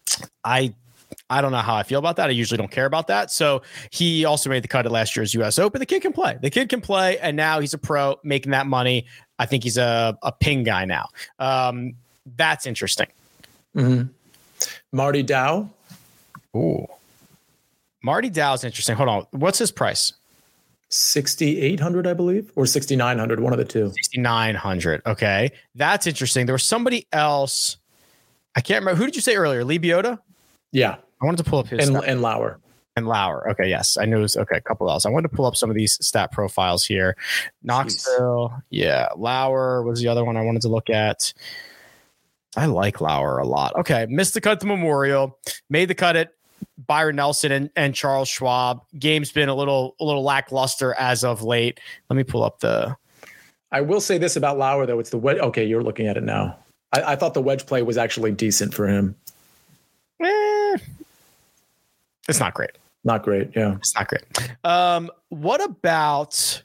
I don't know how I feel about that. I usually don't care about that. So he also made the cut at last year's U.S. Open. The kid can play. And now he's a pro making that money. I think he's a ping guy now. That's interesting. Mm-hmm. Marty Dow. Ooh. Marty Dow's interesting. Hold on. What's his price? 6,800, I believe, or 6,900, one of the two. 6,900. Okay. That's interesting. There was somebody else. I can't remember. Who did you say earlier? Lee Biota? Yeah. I wanted to pull up his and Lauer. And Lauer. Okay. Yes. I knew it was okay. A couple else. I wanted to pull up some of these stat profiles here. Knoxville. Jeez. Yeah. Lauer was the other one I wanted to look at. I like Lauer a lot. Okay. Missed the cut at the Memorial. Made the cut at Byron Nelson and Charles Schwab. Game's been a little lackluster as of late. Let me pull up the. I will say this about Lauer, though. It's the wedge. Okay, you're looking at it now. I thought the wedge play was actually decent for him. It's not great. Not great. Yeah. It's not great. What about.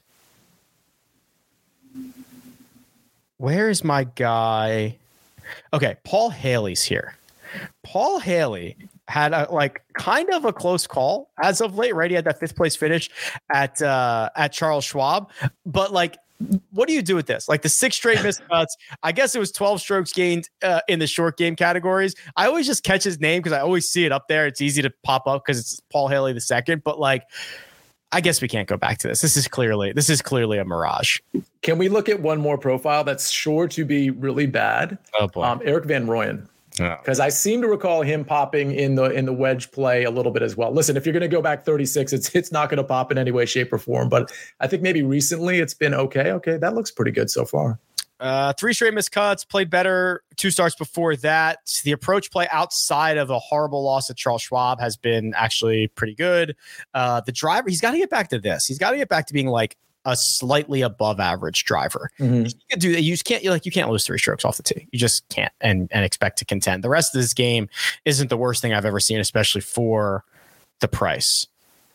Where is my guy? Okay, Paul Haley's here. Paul Haley had kind of a close call as of late, right? He had that 5th place finish at Charles Schwab, but what do you do with this? The 6 straight missed cuts. I guess it was 12 strokes gained in the short game categories. I always just catch his name because I always see it up there. It's easy to pop up because it's Paul Haley the second, but I guess we can't go back to this. This is clearly a mirage. Can we look at one more profile that's sure to be really bad? Oh boy. Eric Van Rooyen. Because I seem to recall him popping in the wedge play a little bit as well. Listen, if you're going to go back 36, it's not going to pop in any way, shape, or form. But I think maybe recently it's been okay. Okay, that looks pretty good so far. 3 straight missed cuts, played better 2 starts before that. The approach play outside of a horrible loss at Charles Schwab has been actually pretty good. The driver, he's got to get back to this. He's got to get back to being a slightly above average driver. Mm-hmm. You can do that. You just can't. You can't lose 3 strokes off the tee. You just can't, and expect to contend. The rest of this game isn't the worst thing I've ever seen, especially for the price.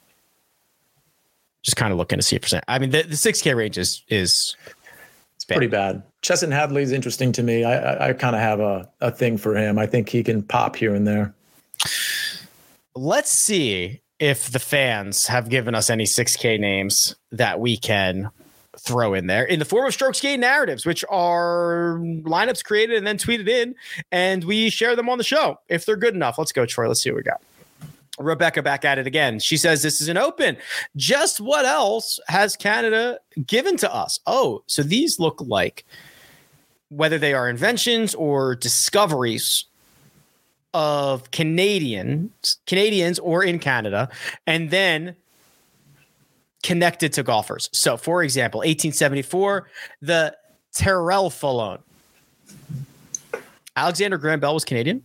Just kind of looking to see a percent. I mean, the 6K range is it's pretty bad. Chesson Hadley is interesting to me. I kind of have a thing for him. I think he can pop here and there. Let's see if the fans have given us any 6K names that we can throw in there in the form of strokes gained narratives, which are lineups created and then tweeted in, and we share them on the show if they're good enough. Let's go, Troy. Let's see what we got. Rebecca back at it again. She says, this is an open. Just what else has Canada given to us? Oh, so these look like whether they are inventions or discoveries of Canadians or in Canada, and then connected to golfers. So, for example, 1874, the Terrell Falone. Alexander Graham Bell was Canadian?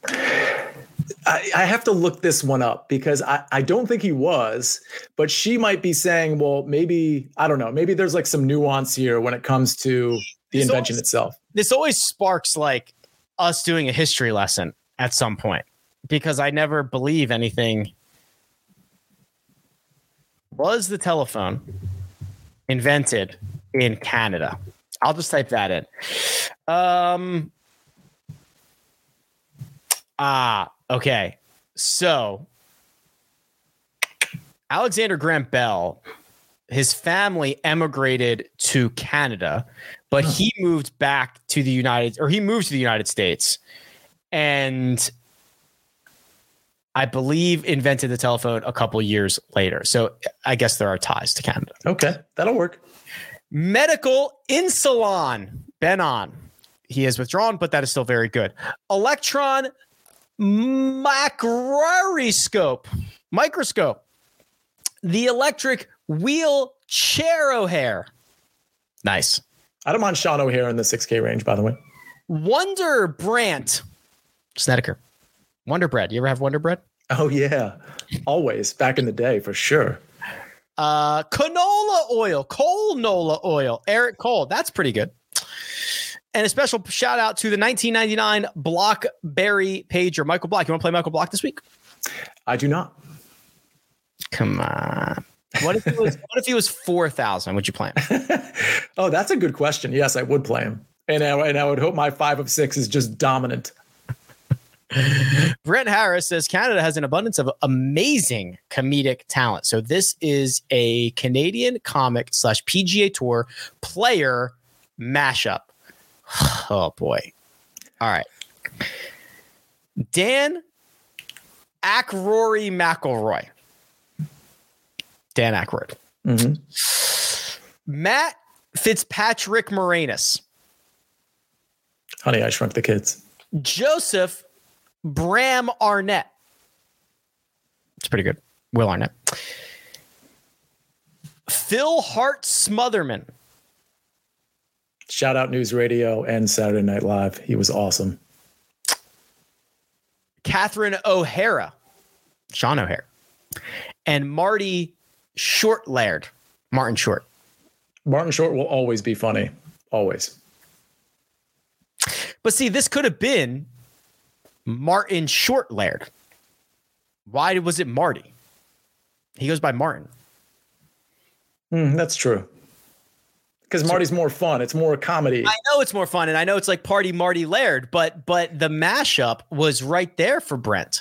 I have to look this one up because I don't think he was, but she might be saying, well, maybe, I don't know, maybe there's some nuance here when it comes to the invention itself. This always sparks us doing a history lesson at some point, because I never believe anything. Was the telephone invented in Canada? I'll just type that in. Okay. So Alexander Graham Bell, his family emigrated to Canada, but he moved back to the United States, and I believe invented the telephone a couple years later. So I guess there are ties to Canada. Okay, that'll work. Medical insulin. Ben on. He has withdrawn, but that is still very good. Electron microscope. The electric wheelchair O'Hare. Nice. I don't mind Sean O'Hare in the 6K range, by the way. Wonder Brand. Snedeker. Wonder Bread. You ever have Wonder Bread? Oh, yeah. Always. Back in the day, for sure. Canola oil. Eric Cole. That's pretty good. And a special shout out to the 1999 BlackBerry pager, Michael Block. You want to play Michael Block this week? I do not. Come on. What if he was 4,000? Would you play him? Oh, that's a good question. Yes, I would play him. And I would hope my 5 of 6 is just dominant. Brent Harris says Canada has an abundance of amazing comedic talent. So this is a Canadian comic / PGA Tour player mashup. Oh boy. All right. Dan Aykroyd McElroy. Dan Aykroyd. Matt Fitzpatrick Moranis. Honey, I Shrunk the Kids. Joseph Bram Arnett. It's pretty good. Will Arnett. Phil Hart Smotherman. Shout out News Radio and Saturday Night Live. He was awesome. Catherine O'Hara. Sean O'Hara. And Marty Shortlaird. Martin Short. Martin Short will always be funny. Always. But see, this could have been Martin Shortlaird. Why was it Marty? He goes by Martin. That's true. Because Marty's more fun. It's more comedy. I know it's more fun, and I know it's like Party Marty Laird, but the mashup was right there for Brent.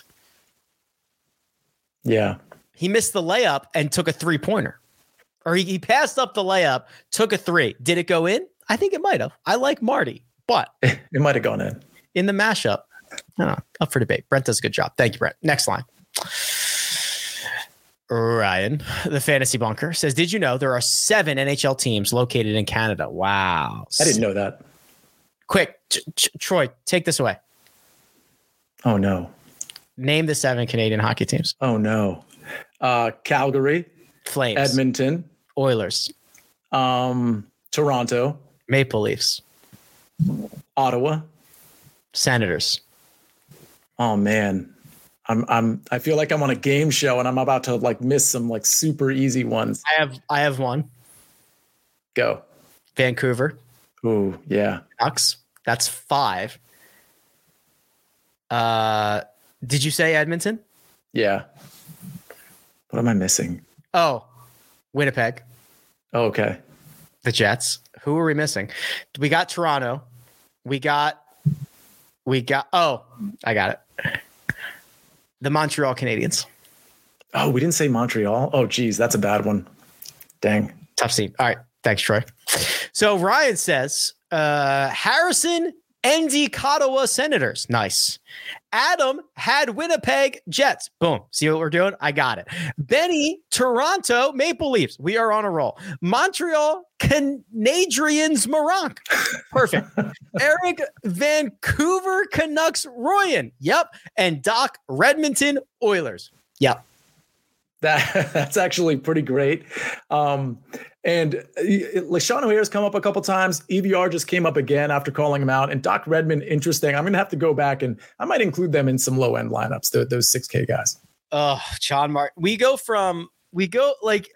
Yeah. He missed the layup and took a 3-pointer. Or he passed up the layup, took a 3. Did it go in? I think it might have. I like Marty, but it might have gone in. In the mashup, I don't know, up for debate. Brent does a good job. Thank you, Brent. Next line. Ryan, the fantasy bunker, says, did you know there are 7 NHL teams located in Canada? Wow. I didn't know that. Quick, Troy, take this away. Oh, no. Name the 7 Canadian hockey teams. Oh, no. Calgary. Flames. Edmonton. Oilers. Toronto. Maple Leafs. Ottawa. Senators. Oh, man. I feel like I'm on a game show and I'm about to like miss some like super easy ones. I have one. Go. Vancouver. Ooh, yeah. Ducks. That's 5. Did you say Edmonton? Yeah. What am I missing? Oh, Winnipeg. Oh, okay. The Jets. Who are we missing? We got Toronto. We got. Oh, I got it. The Montreal Canadiens. Oh, we didn't say Montreal. Oh, geez, that's a bad one. Dang. Tough scene. All right. Thanks, Troy. So Ryan says, Harrison, ND Ottawa Senators. Nice. Adam had Winnipeg Jets. Boom. See what we're doing? I got it. Benny, Toronto Maple Leafs. We are on a roll. Montreal Canadiens Moronk. Perfect. Eric, Vancouver Canucks Royan. Yep. And Doc, Redmonton Oilers. Yep. That's actually pretty great. And Sean O'Hara's come up a couple times. EVR just came up again after calling him out. And Doc Redmond, interesting. I'm going to have to go back and I might include them in some low end lineups, those 6K guys. Oh, John Martin. We go like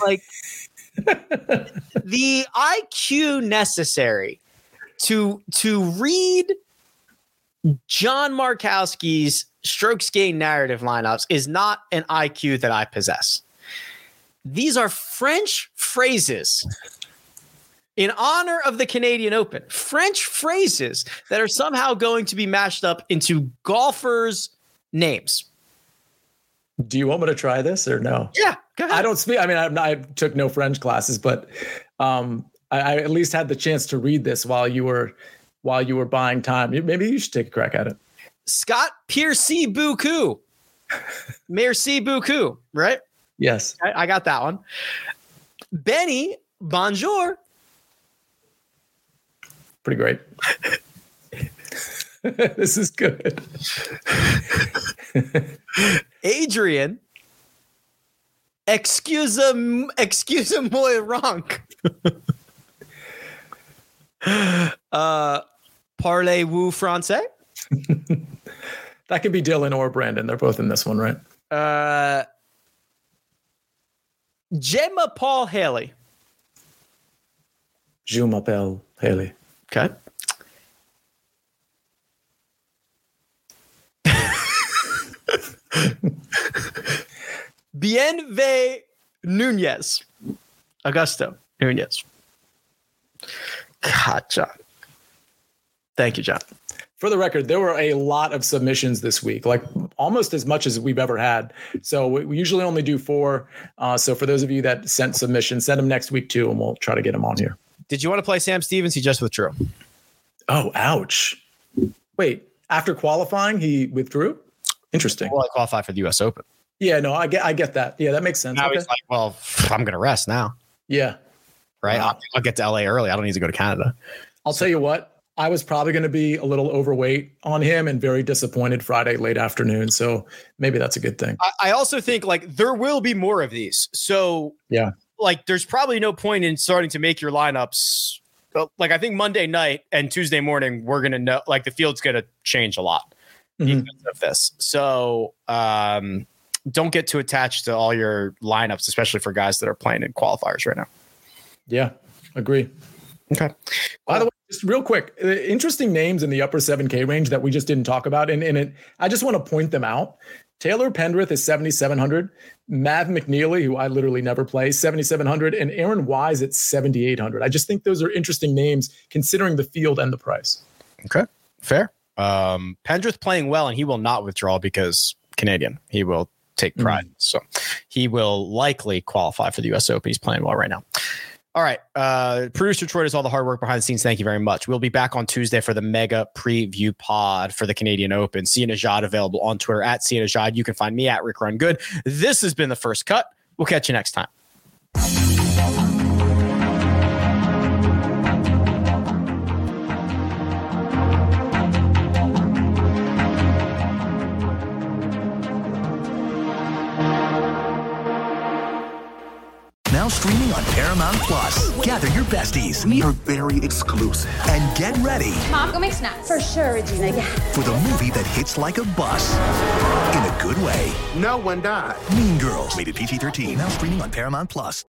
the IQ necessary to read John Markowski's strokes gained narrative lineups is not an IQ that I possess. These are French phrases in honor of the Canadian Open. French phrases that are somehow going to be mashed up into golfers' names. Do you want me to try this or no? Yeah, go ahead. I don't speak. I mean, I took no French classes, but I at least had the chance to read this while you were buying time. Maybe you should take a crack at it. Scott Piercy Beaucoup. Merci beaucoup, right? Yes. I got that one. Benny, bonjour. Pretty great. This is good. Adrian, excuse-moi rank. Parlez-vous français? That could be Dylan or Brandon. They're both in this one, right? Gemma Paul Haley. Je m'appelle Haley. Okay. Bienve Nunez. Augusto Nunez. God, John. Thank you, John. For the record, there were a lot of submissions this week, like almost as much as we've ever had. So we usually only do 4. So for those of you that sent submissions, send them next week too, and we'll try to get them on here. Did you want to play Sam Stevens? He just withdrew. Oh, ouch. Wait, after qualifying, he withdrew? Interesting. Well, I qualified for the U.S. Open. Yeah, no, I get that. Yeah, that makes sense. Now he's like, well, I'm going to rest now. Yeah. Right? Wow. I'll get to L.A. early. I don't need to go to Canada. I'll tell you what. I was probably going to be a little overweight on him and very disappointed Friday late afternoon. So maybe that's a good thing. I also think like there will be more of these. So yeah, like there's probably no point in starting to make your lineups. Like I think Monday night and Tuesday morning, we're going to know like the field's going to change a lot because of this. So don't get too attached to all your lineups, especially for guys that are playing in qualifiers right now. Yeah, agree. Okay. By the way, just real quick, interesting names in the upper 7K range that we just didn't talk about. And I just want to point them out. Taylor Pendrith is 7,700. Mav McNeely, who I literally never play, 7,700. And Aaron Wise at 7,800. I just think those are interesting names considering the field and the price. Okay. Fair. Pendrith playing well, and he will not withdraw because Canadian. He will take pride. So he will likely qualify for the U.S. Open. He's playing well right now. All right. Producer Troy does all the hard work behind the scenes. Thank you very much. We'll be back on Tuesday for the mega preview pod for the Canadian Open. Sia Nejad available on Twitter at Sia Nejad. You can find me at Rick Run Good. This has been The First Cut. We'll catch you next time. Now streaming on Paramount Plus. Gather your besties. We are very exclusive. And get ready. Mom, go make snacks. For sure, Regina. Yeah. For the movie that hits like a bus. In a good way. No one died. Mean Girls. Rated PG-13. Now streaming on Paramount Plus.